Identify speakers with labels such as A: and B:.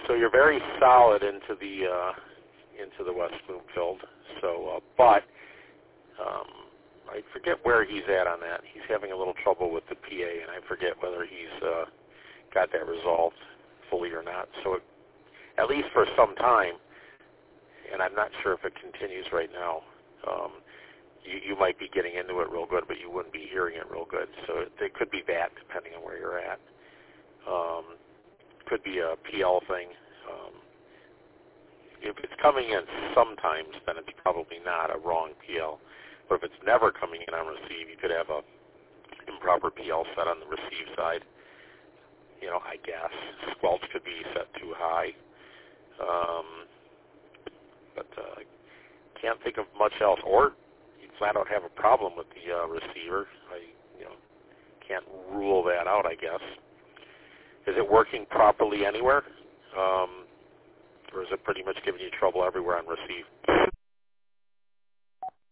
A: So you're very solid into the West Bloomfield. So, but I forget where he's at on that. He's having a little trouble with the PA, and I forget whether he's got that resolved fully or not. So at least for some time, and I'm not sure if it continues right now, you might be getting into it real good, but you wouldn't be hearing it real good. So it could be that, depending on where you're at. Could be a PL thing. If it's coming in sometimes, then it's probably not a wrong PL. But if it's never coming in on receive, you could have a improper PL set on the receive side. I guess. Squelch could be set too high. But can't think of much else. Or you flat out have a problem with the receiver. I can't rule that out, I guess. Is it working properly anywhere? Or is it pretty much giving you trouble everywhere on receive?